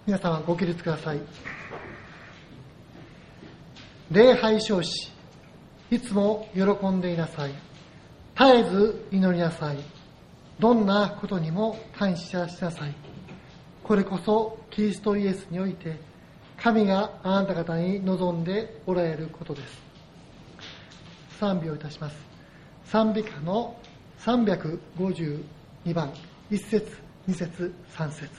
皆様ご起立ください。礼拝称し、いつも喜んでいなさい。絶えず祈りなさい。どんなことにも感謝しなさい。これこそキリストイエスにおいて神があなた方に望んでおられることです。賛美をいたします。賛美歌の352番、1節、2節、3節。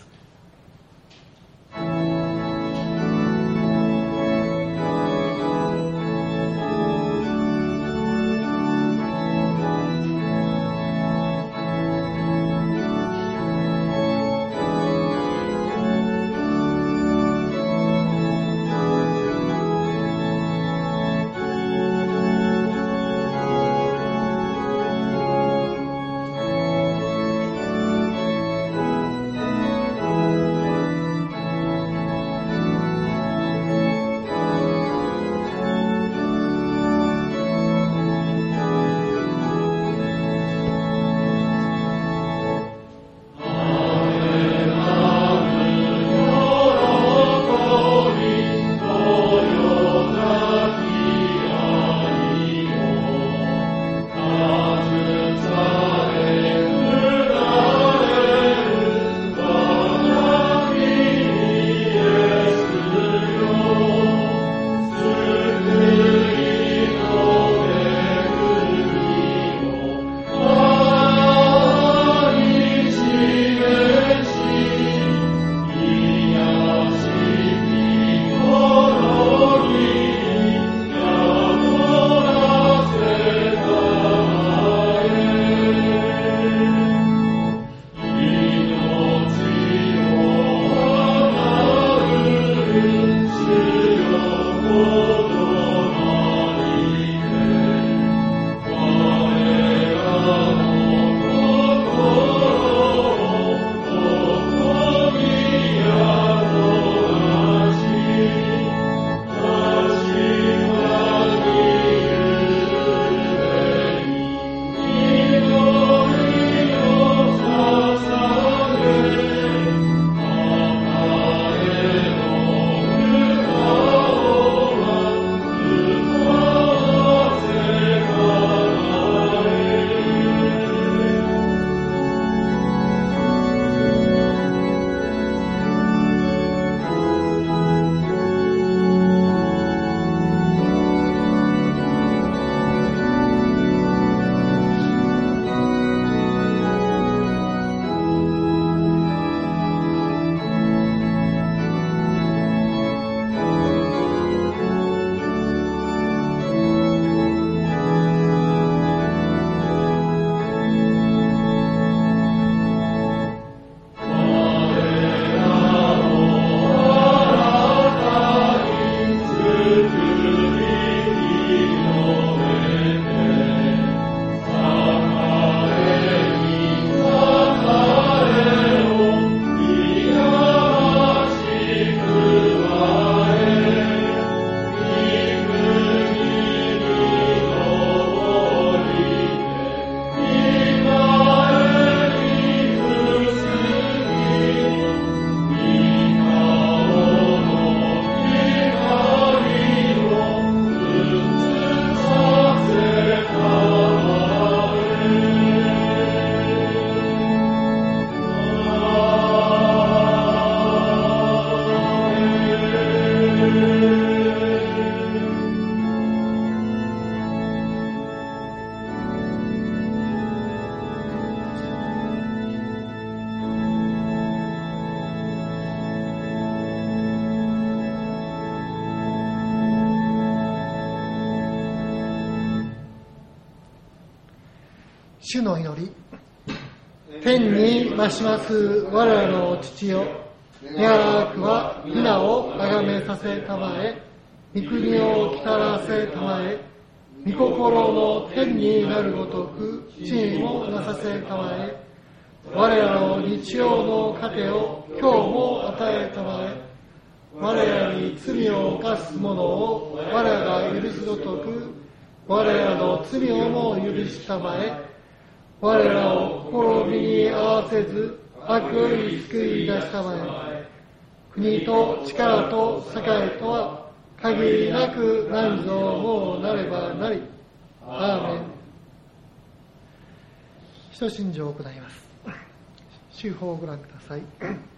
主の祈り。天に増します我らの父よ、願わくは皆をあがめさせたまえ、御国を来たらせたまえ、御心の天になるごとく地にもなさせたまえ、我らの日曜の糧を今日も与えたまえ、我らに罪を犯す者を我らが許すごとく我らの罪をも許したまえ、我らを試みに合わせず悪より救い出したまえ、 国と力と栄とは限りなく何ぞもうなればなり。アーメン。使徒信条を行います。手法をご覧ください。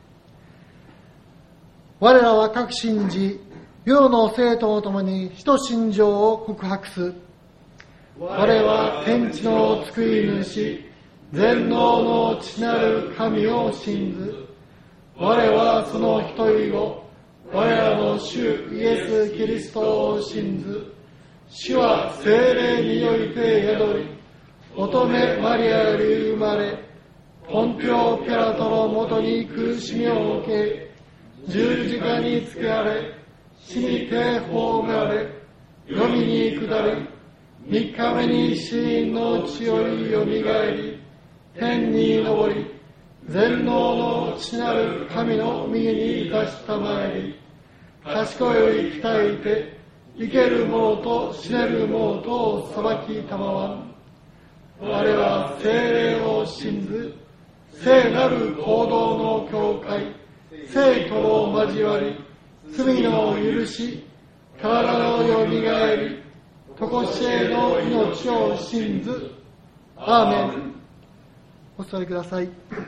我らは各信じ、世の生徒とともに使徒信条を告白す。我は天地の救い主、全能の父なる神を信ず。我はその一人を、我らの主イエス・キリストを信ず。主は聖霊において宿り、乙女マリアより生まれ、ポンピオ・ピラトのもとに苦しみを受け、十字架につけられ、死にて葬られ、読みに下り、三日目に死人の地よりよみがえり、天に昇り、全能の父なる神の右に立したまえり、賢いより鍛えて、生ける者と死ねる者とを裁きたまわん。我は聖霊を信ず、聖なる行動の教会、聖徒の交わり、罪の許し、体のよみがえり、常しえの命を信ず。アーメン。お座りください。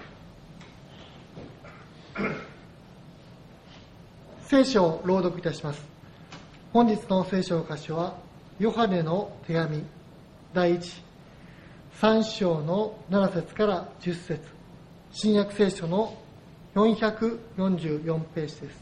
聖書を朗読いたします。本日の聖書箇所は、ヨハネの手紙第3章の7節から10節、新約聖書の444ページです。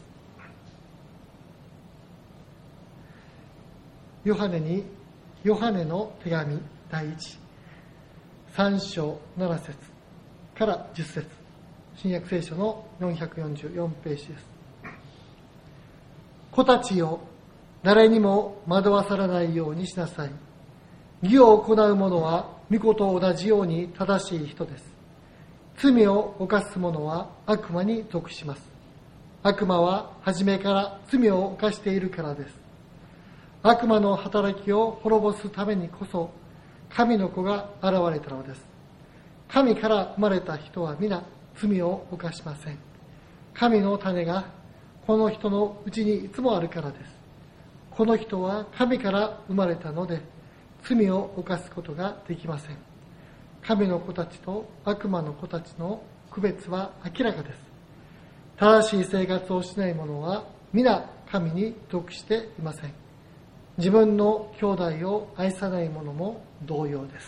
ヨハネの手紙第3章7節から10節、新約聖書の444ページです。子たちよ、誰にも惑わされないようにしなさい。義を行う者は御子と同じように正しい人です。罪を犯す者は悪魔に属します。悪魔は初めから罪を犯しているからです。悪魔の働きを滅ぼすためにこそ神の子が現れたのです。神から生まれた人は皆罪を犯しません。神の種がこの人のうちにいつもあるからです。この人は神から生まれたので罪を犯すことができません。神の子たちと悪魔の子たちの区別は明らかです。正しい生活をしない者は皆神に属していません。自分の兄弟を愛さない者も同様です。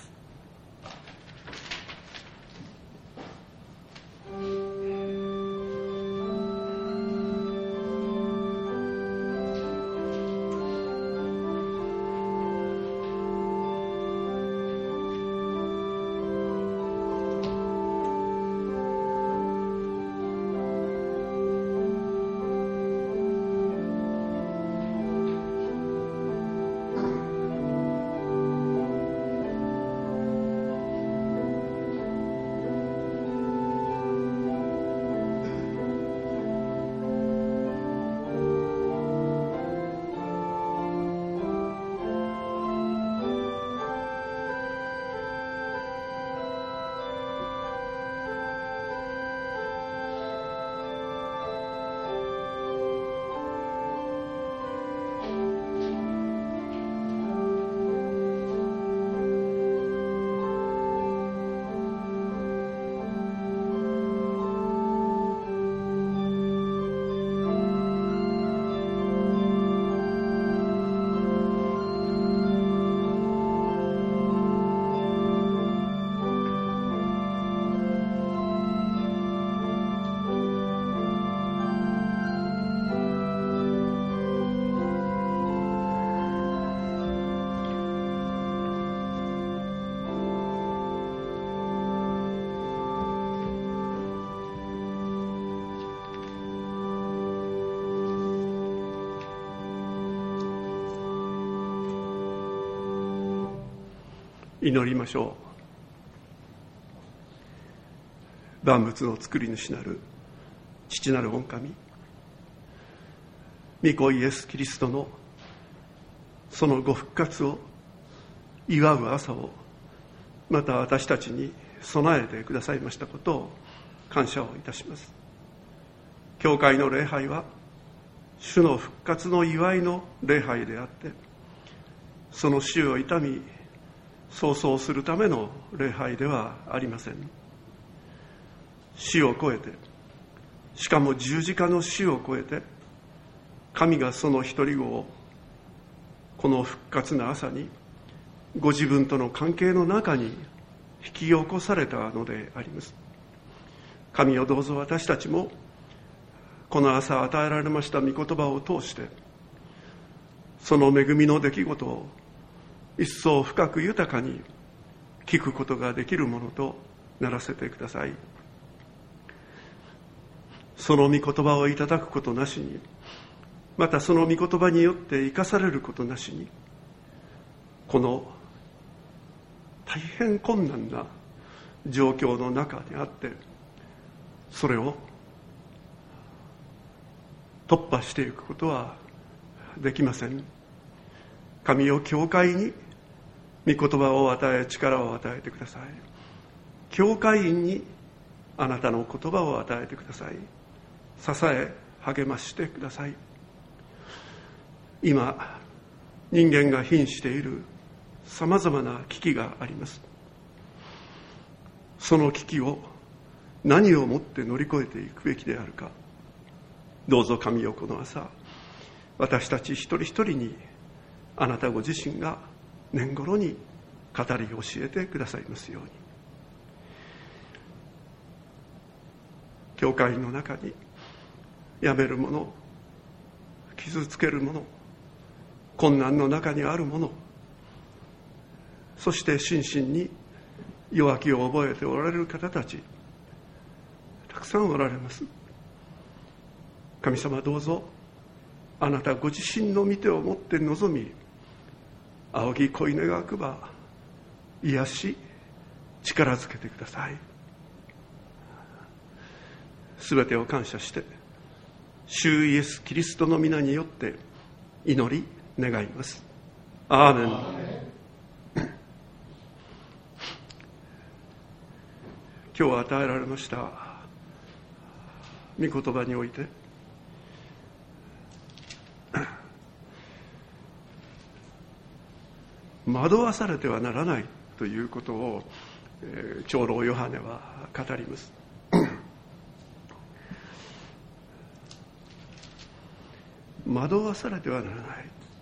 祈りましょう。万物の作り主なる父なる御神、御子イエス・キリストのそのご復活を祝う朝をまた私たちに備えてくださいましたことを感謝をいたします。 教会の礼拝は主の復活の祝いの礼拝であって、その死を悼み葬送するための礼拝ではありません。死を超えて、しかも十字架の死を超えて、神がその一人子をこの復活の朝にご自分との関係の中に引き起こされたのであります。神をどうぞ私たちもこの朝与えられました御言葉を通して、その恵みの出来事を一層深く豊かに聞くことができるものとならせてください。その御言葉をいただくことなしに、またその御言葉によって生かされることなしに、この大変困難な状況の中にあって、それを突破していくことはできません。神よ、教会に御言葉を与え、力を与えてください。教会員にあなたの言葉を与えてください。支え励ましてください。今人間が瀕しているさまざまな危機があります。その危機を何をもって乗り越えていくべきであるか、どうぞ神よ、この朝私たち一人一人にあなたご自身が年頃に語り教えてくださいますように。教会の中にやめるもの、傷つけるもの、困難の中にあるもの、そして心身に弱気を覚えておられる方たち、たくさんおられます。神様、どうぞあなたご自身の御手を持って臨み、仰ぎ恋願くば癒し力づけてください。すべてを感謝して主イエスキリストの皆によって祈り願います。アーメン。今日与えられました御言葉において、惑わされてはならないということを長老ヨハネは語ります。惑わされてはならない。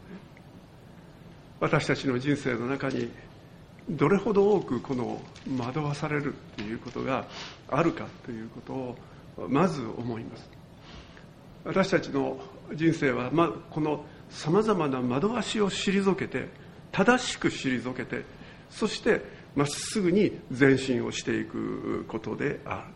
私たちの人生の中にどれほど多くこの惑わされるということがあるかということをまず思います。私たちの人生は、このさまざまな惑わしを退けて、正しく退けて、そしてまっすぐに前進をしていくことである。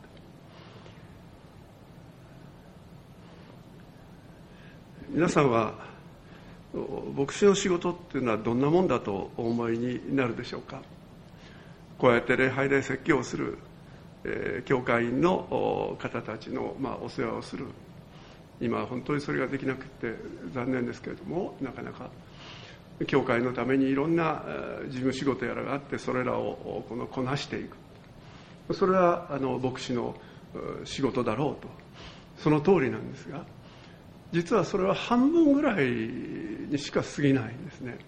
皆さんは牧師の仕事っていうのはどんなもんだとお思いになるでしょうか。こうやって礼拝で説教をする、教会員の方たちの、お世話をする。今本当にそれができなくて残念ですけれども、なかなか教会のためにいろんな事務仕事やらがあって、それらをこなしていく。それは牧師の仕事だろうと、その通りなんですが、実はそれは半分ぐらいにしか過ぎないんですね。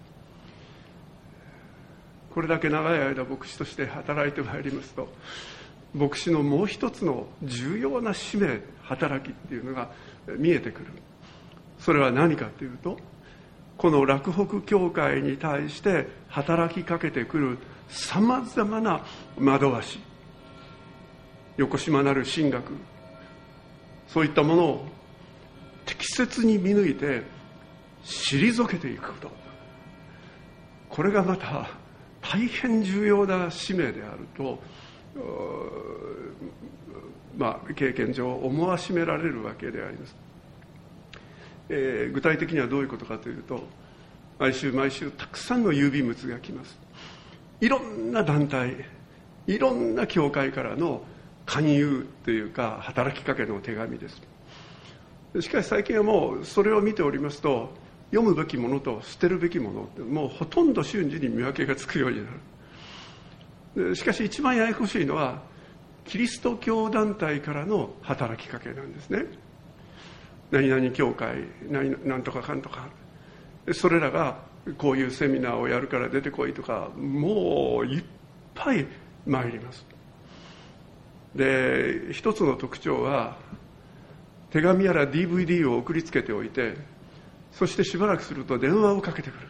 これだけ長い間牧師として働いてまいりますと、牧師のもう一つの重要な使命、働きっていうのが見えてくる。それは何かというと、この洛北教会に対して働きかけてくるさまざまな惑わし、よこしまなる神学、そういったものを適切に見抜いて退けていくこと、これがまた大変重要な使命であると、経験上思わしめられるわけであります。具体的にはどういうことかというと、毎週毎週たくさんの郵便物が来ます。いろんな団体、いろんな教会からの勧誘というか働きかけの手紙です。しかし最近はもうそれを見ておりますと、読むべきものと捨てるべきものってもうほとんど瞬時に見分けがつくようになる。しかし一番ややこしいのはキリスト教団体からの働きかけなんですね。 何々教会なんとかかんとか、それらがこういうセミナーをやるから出てこいとか、もういっぱい参ります。で、一つの特徴は、手紙やら DVD を送りつけておいて、そしてしばらくすると電話をかけてくる。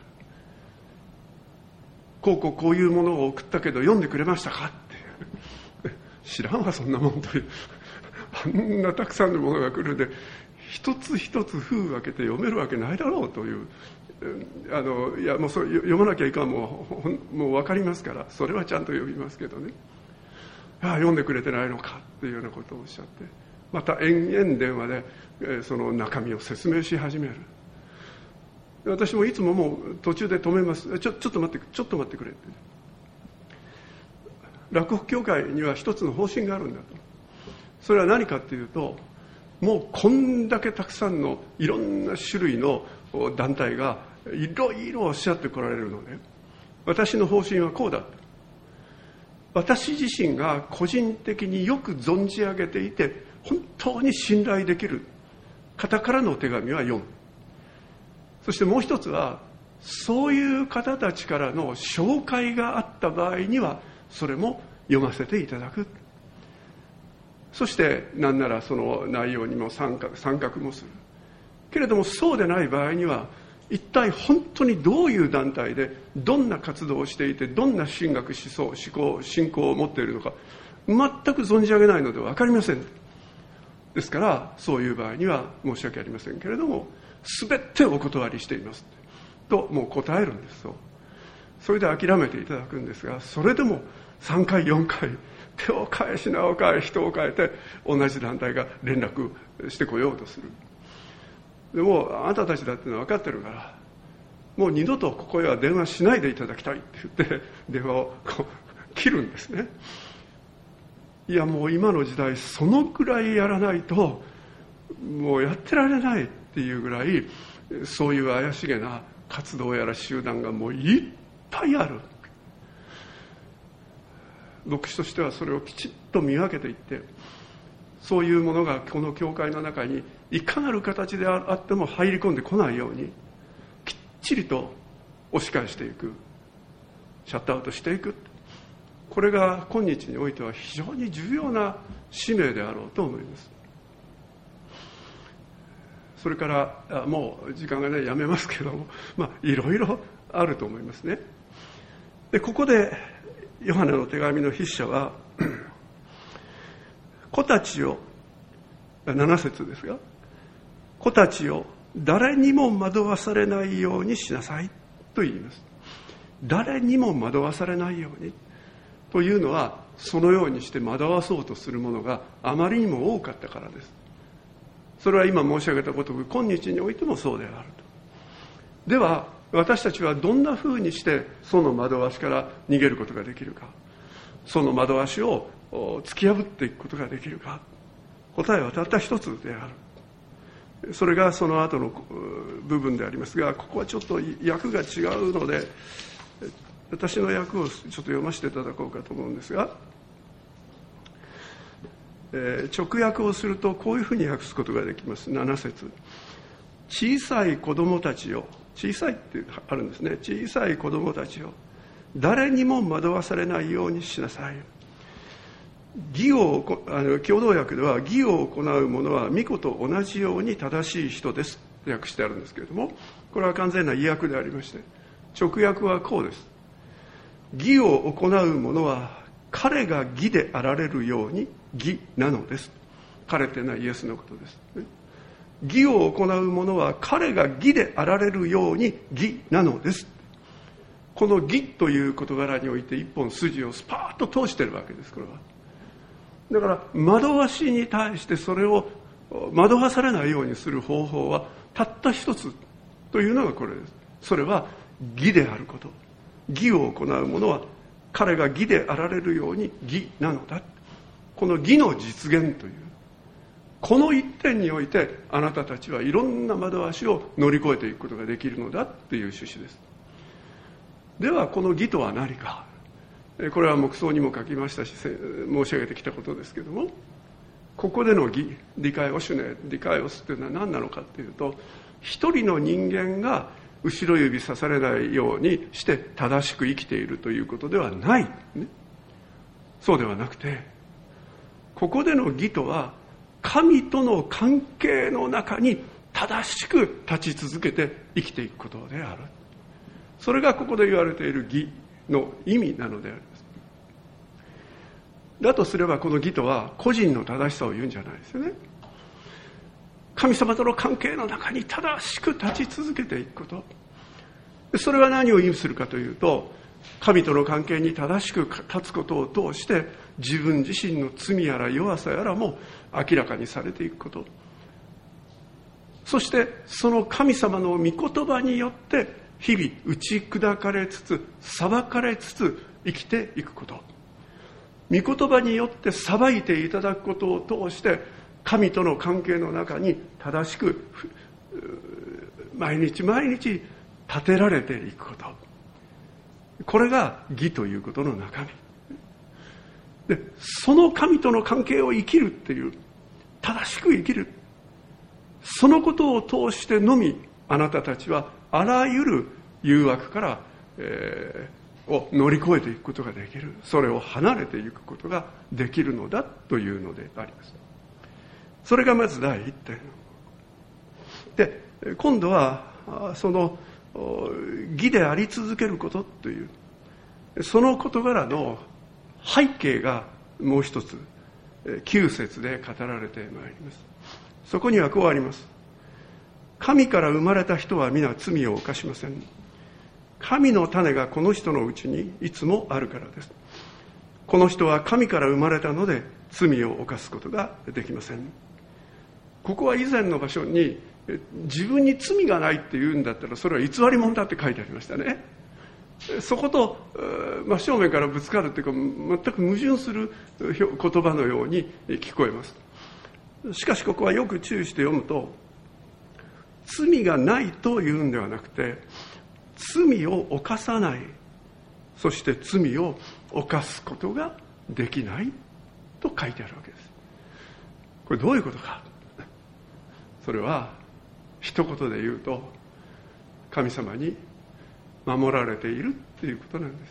こういうものを送ったけど読んでくれましたかって知らんわそんなもんというあんなたくさんのものが来るんで、一つ一つ封を開けて読めるわけないだろうという、いやもうそれ読まなきゃいかん、もう分かりますから、それはちゃんと読みますけどね、読んでくれてないのかっていうようなことをおっしゃって、また延々電話でその中身を説明し始める。私もいつももう途中で止めます。ちょっと待ってくれって。洛北教会には一つの方針があるんだと。それは何かっていうと、もうこんだけたくさんのいろんな種類の団体がいろいろおっしゃってこられるので、私の方針はこうだ。私自身が個人的によく存じ上げていて本当に信頼できる方からの手紙は読む。そしてもう一つは、そういう方たちからの紹介があった場合にはそれも読ませていただく。そして何ならその内容にも参画もする。けれどもそうでない場合には、一体本当にどういう団体でどんな活動をしていて、どんな神学思想思考信仰を持っているのか全く存じ上げないので分かりません。ですからそういう場合には申し訳ありませんけれども、全てお断りしていますともう答えるんです。それで諦めていただくんですが、それでも3回4回手を変え品を変え人を変えて同じ団体が連絡してこようとする。でもあなたたちだってのは分かってるから、もう二度とここへは電話しないでいただきたいって言って電話を切るんですね。いやもう今の時代そのくらいやらないともうやってられないっていうぐらい、そういう怪しげな活動やら集団がもういっぱいある。牧師としてはそれをきちっと見分けていって、そういうものがこの教会の中にいかなる形であっても入り込んでこないようにきっちりと押し返していく、シャットアウトしていく。これが今日においては非常に重要な使命であろうと思います。それからもう時間がねやめますけども、いろいろあると思いますね。でここでヨハネの手紙の筆者は子たちを、7節ですが、子たちを誰にも惑わされないようにしなさいと言います。誰にも惑わされないようにというのは、そのようにして惑わそうとするものがあまりにも多かったからです。それは今申し上げたことが今日においてもそうであると。では私たちはどんなふうにしてその惑わしから逃げることができるか、その惑わしを突き破っていくことができるか。答えはたった一つである。それがその後の部分でありますが、ここはちょっと訳が違うので私の訳をちょっと読ませていただこうかと思うんですが、直訳をするとこういうふうに訳すことができます。7節、小さい子供たちを、小さいってあるんですね。小さい子供たちを誰にも惑わされないようにしなさい。共同訳では義を行う者は御子と同じように正しい人ですと訳してあるんですけれども、これは完全な意訳でありまして、直訳はこうです。義を行う者は彼が義であられるように義なのです。彼というのはイエスのことです。義を行う者は彼が義であられるように義なのです。この義という事柄において一本筋をスパーッと通しているわけです。これはだから惑わしに対してそれを惑わされないようにする方法はたった一つというのがこれです。それは義であること。義を行う者は彼が義であられるように義なのだ。この義の実現というこの一点においてあなたたちはいろんな惑わしを乗り越えていくことができるのだという趣旨です。ではこの義とは何か。これは黙想にも書きましたし申し上げてきたことですけども、 ここでの義、ディカイオシュネ、ディカイオスというのは何なのかというと、一人の人間が後ろ指さされないようにして正しく生きているということではない、ね、そうではなくて、ここでの義とは神との関係の中に正しく立ち続けて生きていくことである。それがここで言われている義の意味なのであります。だとすればこの義とは個人の正しさを言うんじゃないですよね。神様との関係の中に正しく立ち続けていくこと。それは何を意味するかというと、神との関係に正しく立つことを通して自分自身の罪やら弱さやらも明らかにされていくこと。そしてその神様の御言葉によって日々打ち砕かれつつ裁かれつつ生きていくこと。御言葉によって裁いていただくことを通して神との関係の中に正しく毎日毎日立てられていくこと。これが義ということの中身で、その神との関係を生きるっていう、正しく生きる、そのことを通してのみあなたたちはあらゆる誘惑から、を乗り越えていくことができる。それを離れていくことができるのだというのであります。それがまず第一点で、今度はその義であり続けることというその事柄の背景がもう一つ9節で語られてまいります。そこにはこうあります。神から生まれた人は皆罪を犯しません。神の種がこの人のうちにいつもあるからです。この人は神から生まれたので罪を犯すことができません。ここは以前の場所に自分に罪がないって言うんだったらそれは偽り者だって書いてありましたね。そこと真正面からぶつかるっていうか全く矛盾する言葉のように聞こえます。しかしここはよく注意して読むと、罪がないというんではなくて罪を犯さない、そして罪を犯すことができないと書いてあるわけです。これどういうことか。それは一言で言うと、神様に守られているっていうことなんです。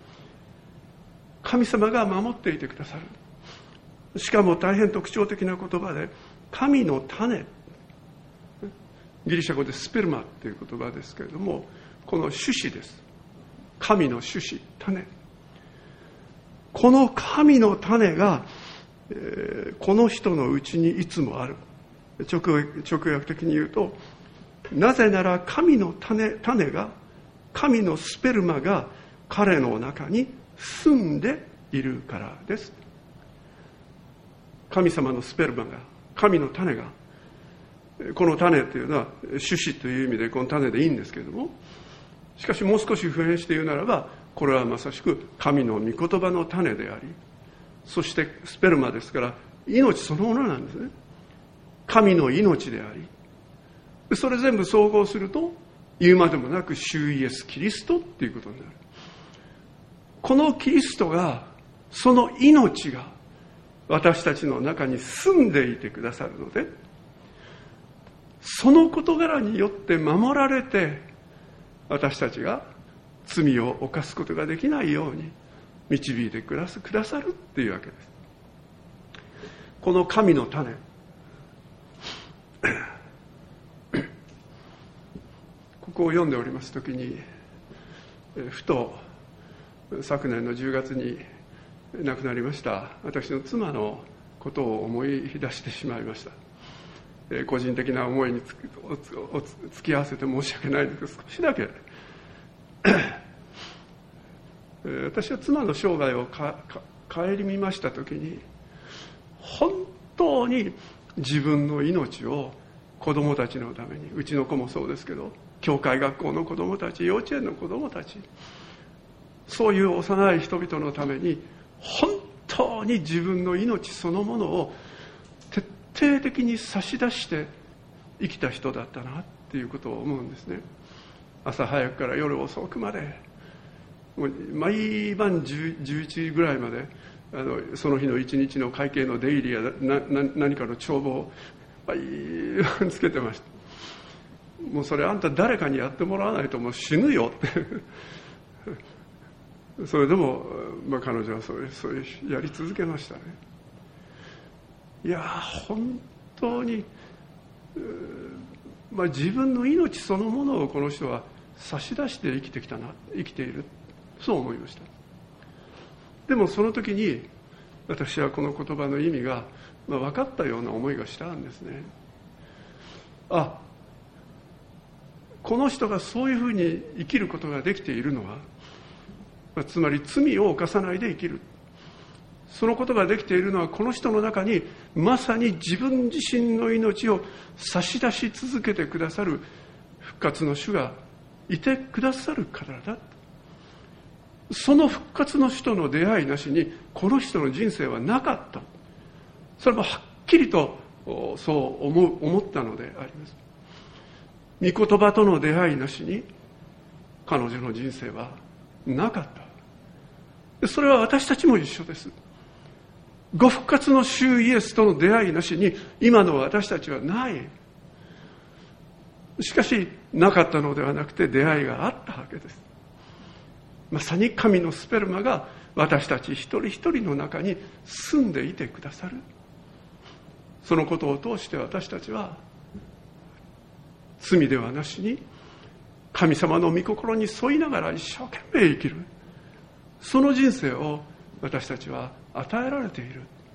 神様が守っていてくださる。しかも大変特徴的な言葉で、神の種、ギリシャ語でスペルマっていう言葉ですけれども、この種子です。神の種子、種。この神の種が、この人のうちにいつもある。直訳的に言うと、なぜなら神の種が、神のスペルマが彼の中に住んでいるからです。神様のスペルマが、神の種が、この種というのは種子という意味でこの種でいいんですけれども、しかしもう少し普遍して言うならば、これはまさしく神の御言葉の種であり、そしてスペルマですから命そのものなんですね。神の命であり、それ全部総合すると言うまでもなく主イエスキリストっていうことになる。このキリストが、その命が私たちの中に住んでいてくださるので、その事柄によって守られて、私たちが罪を犯すことができないように導いてくださるっていうわけです。この神の種、ここを読んでおりますときに、ふと昨年の10月に亡くなりました私の妻のことを思い出してしまいました。個人的な思いに付き合わせて申し訳ないんですけど、少しだけ私は妻の生涯を顧みましたときに、本当に自分の命を子供たちのために、うちの子もそうですけど、教会学校の子供たち、幼稚園の子供たち、そういう幼い人々のために本当に自分の命そのものを徹底的に差し出して生きた人だったなっていうことを思うんですね。朝早くから夜遅くまで、もう毎晩11時ぐらいまでその日の一日の会計の出入りや何かの帳簿をつけてました。もうそれあんた誰かにやってもらわないともう死ぬよってそれでも、彼女はそうやり続けましたね。いや本当に、自分の命そのものをこの人は差し出して生きている、そう思いました。でもその時に私はこの言葉の意味が、分かったような思いがしたんですね。この人がそういうふうに生きることができているのは、つまり罪を犯さないで生きる、そのことができているのは、この人の中にまさに自分自身の命を差し出し続けてくださる復活の主がいてくださるからだ。その復活の主との出会いなしにこの人の人生はなかった。それもはっきりとそう思ったのであります。御言葉との出会いなしに彼女の人生はなかった。それは私たちも一緒です。ご復活の主イエスとの出会いなしに今の私たちはない。しかしなかったのではなくて出会いがあったわけです。まさに神のスペルマが私たち一人一人の中に住んでいてくださる。そのことを通して私たちは罪ではなしに神様の御心に沿いながら一生懸命生きる、その人生を私たちは与えられてい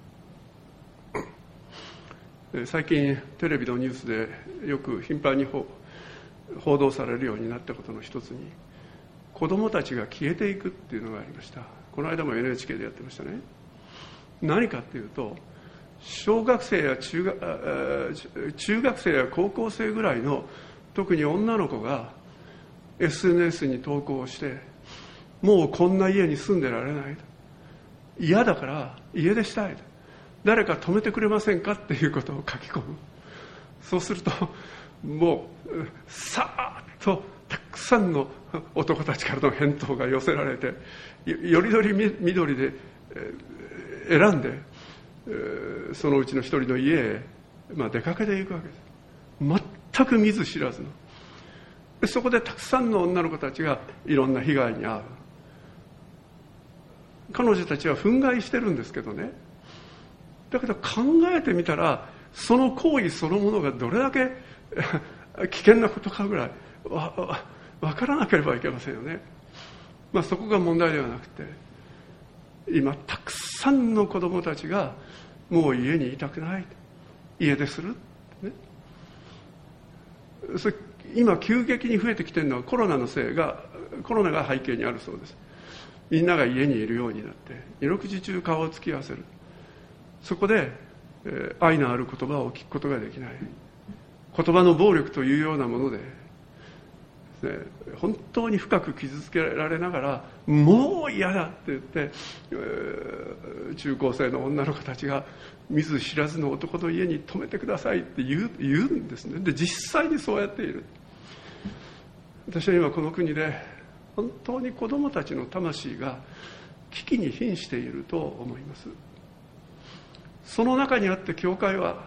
る。最近テレビのニュースでよく頻繁に報道されるようになったことの一つに、子供たちが消えていくっていうのがありました。この間も NHK でやってましたね。何かっていうと、小学生や中学生や高校生ぐらいの特に女の子が SNS に投稿して、もうこんな家に住んでられない、嫌だから家出したい、誰か止めてくれませんかっていうことを書き込む。そうするともうさーっとたくさんの男たちからの返答が寄せられて、よりどりみどりで選んで、そのうちの一人の家へ、出かけていくわけです。全く見ず知らずの。そこでたくさんの女の子たちがいろんな被害に遭う。彼女たちは憤慨してるんですけどね。だけど考えてみたら、その行為そのものがどれだけ危険なことかぐらい分からなければいけませんよね。そこが問題ではなくて、今たくさんの子供たちがもう家にいたくない、家出する、ね、それ今急激に増えてきているのはコロナが背景にあるそうです。みんなが家にいるようになって四六時中顔を突き合わせる。そこで、愛のある言葉を聞くことができない。言葉の暴力というようなもので、本当に深く傷つけられながら、もう嫌だって言って、中高生の女の子たちが見ず知らずの男の家に泊めてくださいって言うんですね。で実際にそうやっている。私は今この国で本当に子供たちの魂が危機に瀕していると思います。その中にあって教会は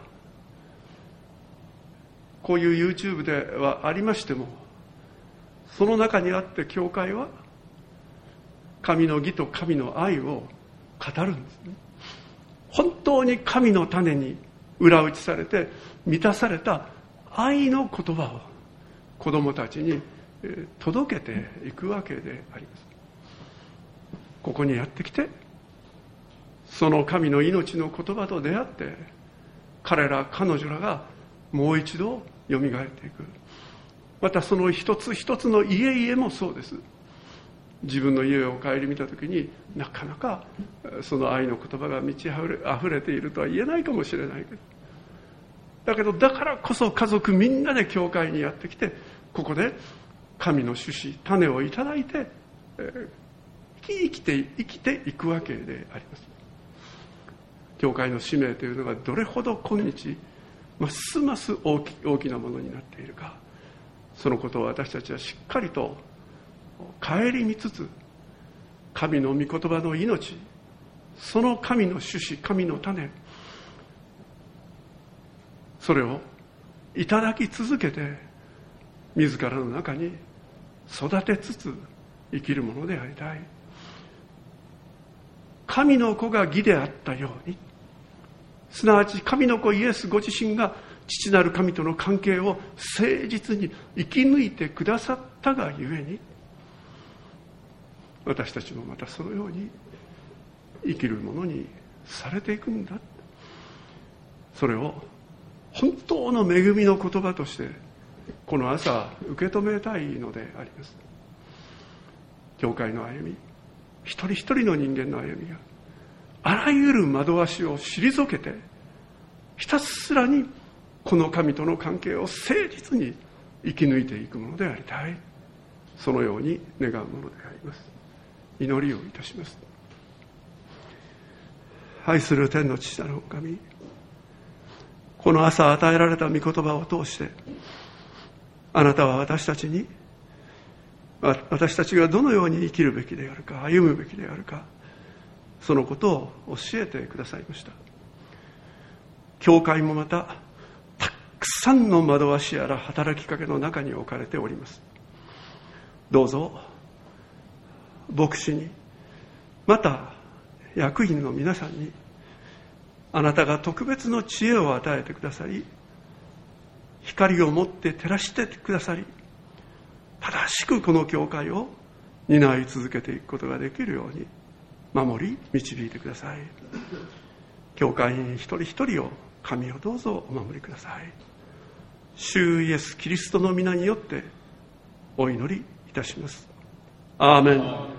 こういう YouTube ではありましても、その中にあって教会は神の義と神の愛を語るんですね。本当に神の種に裏打ちされて満たされた愛の言葉を子供たちに届けていくわけであります。ここにやってきて、その神の命の言葉と出会って、彼ら彼女らがもう一度よみがえっていく。またその一つ一つの家々もそうです。自分の家を顧みたときに、なかなかその愛の言葉が満ち溢れているとは言えないかもしれないけど、だからこそ家族みんなで教会にやってきて、ここで神の種子種をいただいて、生きていくわけであります。教会の使命というのがどれほど今日ますます大きなものになっているか、そのことを私たちはしっかりと顧みつつ、神の御言葉の命、 その神の種子、神の種、それをいただき続けて自らの中に育てつつ生きるものでありたい。神の子が義であったように、すなわち神の子イエスご自身が父なる神との関係を誠実に生き抜いてくださったがゆえに、私たちもまたそのように生きるものにされていくんだ。それを本当の恵みの言葉としてこの朝受け止めたいのであります。教会の歩み、一人一人の人間の歩みがあらゆる惑わしを退けて、ひたすらにこの神との関係を誠実に生き抜いていくものでありたい。そのように願うものであります。祈りをいたします。愛する天の父なるお神、この朝与えられた御言葉を通して、あなたは私たちに、私たちがどのように生きるべきであるか、歩むべきであるか、そのことを教えてくださいました。教会もまたたくさんの惑わしやら働きかけの中に置かれております。どうぞ牧師に、また役員の皆さんに、あなたが特別の知恵を与えてくださり、光を持って照らしてくださり、正しくこの教会を担い続けていくことができるように守り導いてください。教会員一人一人を神をどうぞお守りください。主イエスキリストの皆によってお祈りいたします。アーメン。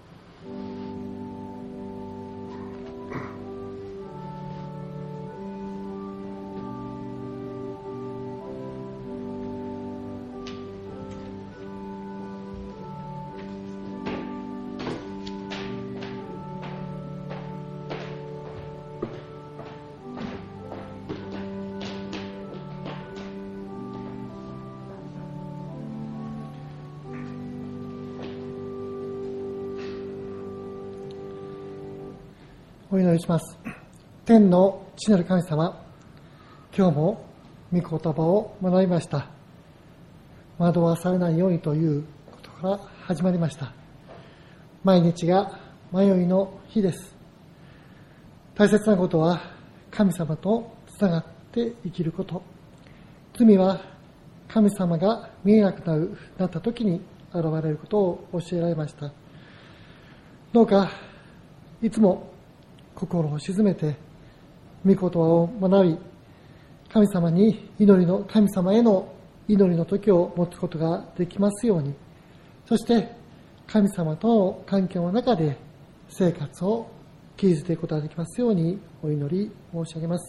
お祈りします。天の父なる神様、今日も御言葉を学びました。惑わされないようにということから始まりました。毎日が迷いの日です。大切なことは神様とつながって生きること。罪は神様が見えなくなった時に現れることを教えられました。どうかいつも心を静めて御言葉を学び、神様への祈りの時を持つことができますように、そして神様との関係の中で生活を築いていくことができますようにお祈り申し上げます。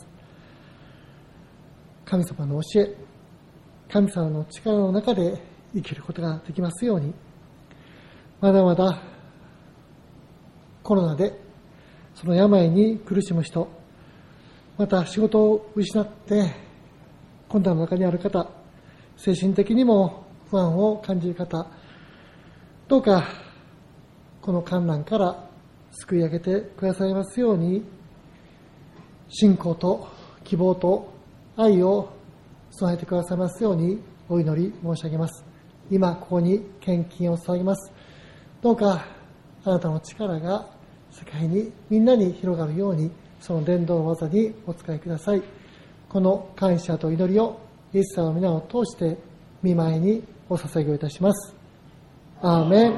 神様の教え、神様の力の中で生きることができますように、まだまだコロナでその病に苦しむ人、また仕事を失って困難の中にある方、精神的にも不安を感じる方、どうかこの患難から救い上げてくださいますように、信仰と希望と愛を備えてくださいますようにお祈り申し上げます。今ここに献金を捧げます。どうかあなたの力が世界にみんなに広がるように、その伝道の技にお使いください。この感謝と祈りをイエス様の皆を通して御前にお捧げをいたします。アーメン。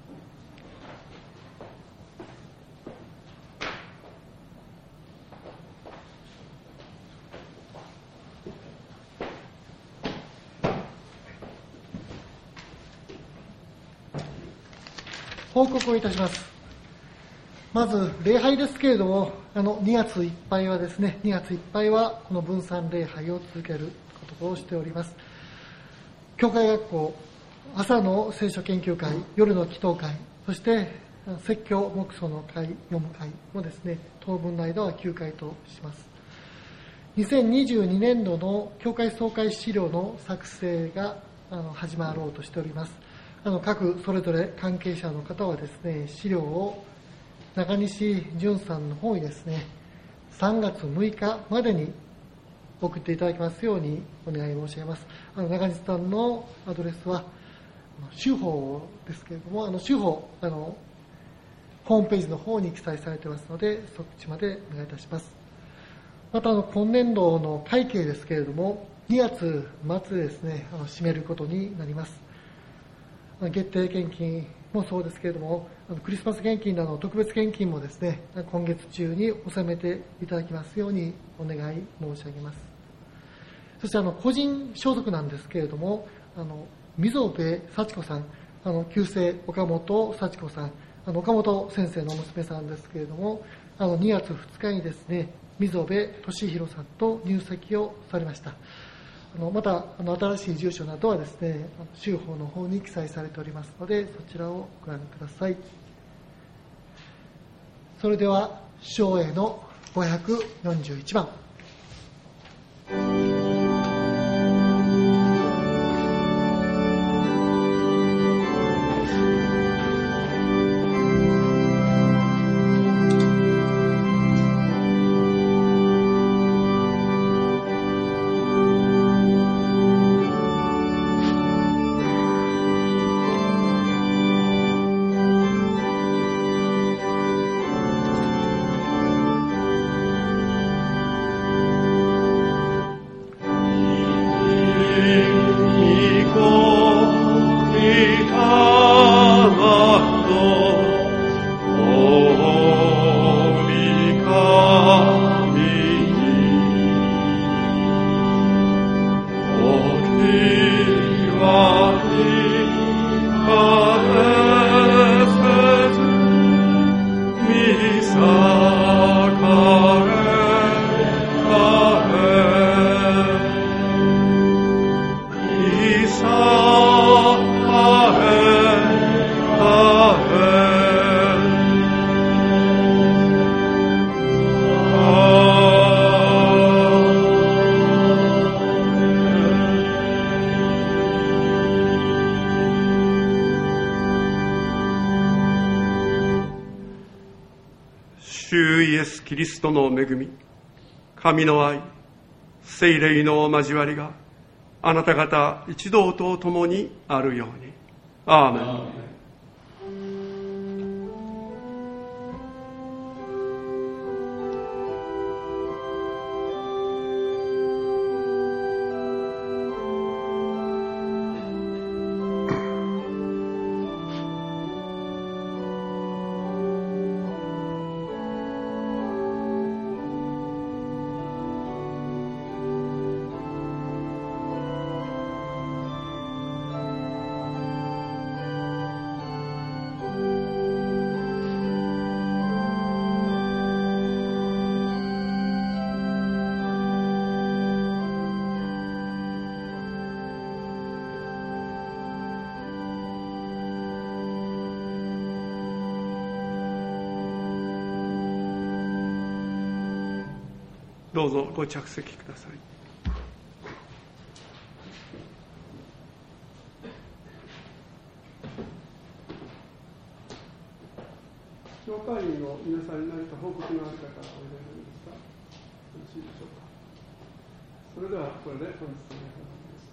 報告をいたします。まず礼拝ですけれども、2月いっぱいはこの分散礼拝を続けることをしております。教会学校、朝の聖書研究会、夜の祈祷会、そして説教黙想の会、読む会もですね、当分の間は9回とします。2022年度の教会総会資料の作成が始まろうとしております。各それぞれ関係者の方はですね、資料を中西淳さんの方にですね、3月6日までに送っていただきますようにお願い申し上げます。中西さんのアドレスは州法ですけれども、州法ホームページの方に記載されていますので、そっちまでお願いいたします。また今年度の会計ですけれども、2月末でですね、締めることになります。月定献金もそうですけれども、クリスマス献金などの特別献金もですね、今月中に納めていただきますようにお願い申し上げます。そして個人相続なんですけれども、溝部幸子さん、旧姓岡本幸子さん、岡本先生の娘さんですけれども、2月2日にですね、溝部俊弘さんと入籍をされました。また新しい住所などはですね、州法の方に記載されておりますので、そちらをご覧ください。それでは唱詠の541番。 主イエス・キリストの恵み、神の愛、聖霊の交わりがあなた方一同と共にあるように。アーメン。どうぞご着席ください。教会員の皆さんに何か報告のある方おいでになりますか。よろしいでしょうか。それではこれで本日の